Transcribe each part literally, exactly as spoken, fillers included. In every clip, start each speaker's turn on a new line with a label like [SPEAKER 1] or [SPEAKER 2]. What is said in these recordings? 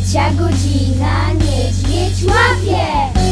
[SPEAKER 1] Trzecia godzina, niedźwiedź łapie.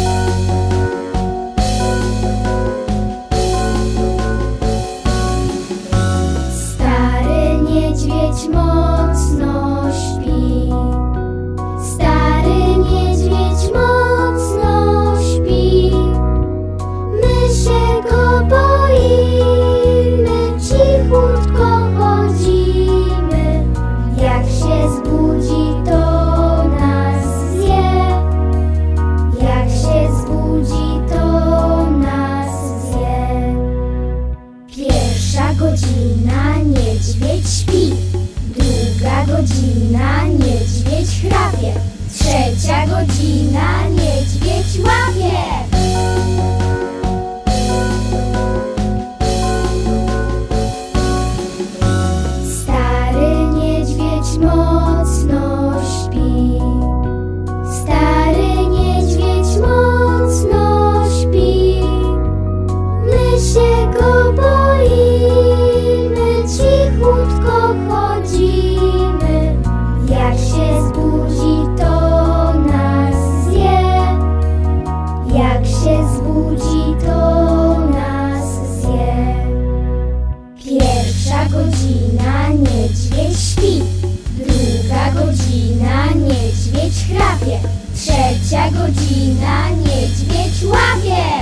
[SPEAKER 1] Stary niedźwiedź mocno śpi. Stary niedźwiedź mocno śpi. My się go boimy, cichutko chodzimy. Jak się zbudzi, to nas zje. Jak się zbudzi, to nas zje. Pierwsza godzina, niedźwiedź śpi. Druga godzina, niedźwiedź chrapie. Trzecia godzina, niedźwiedź łapie. Stary niedźwiedź mocno śpi. Stary niedźwiedź mocno śpi. My się go boimy, cichutko chodzimy. Jak się zbudzi, to nas zje. Jak się zbudzi, to nas zje. Pierwsza godzina, niedźwiedź śpi. Druga godzina, niedźwiedź chrapie. Trzecia godzina, niedźwiedź łapie.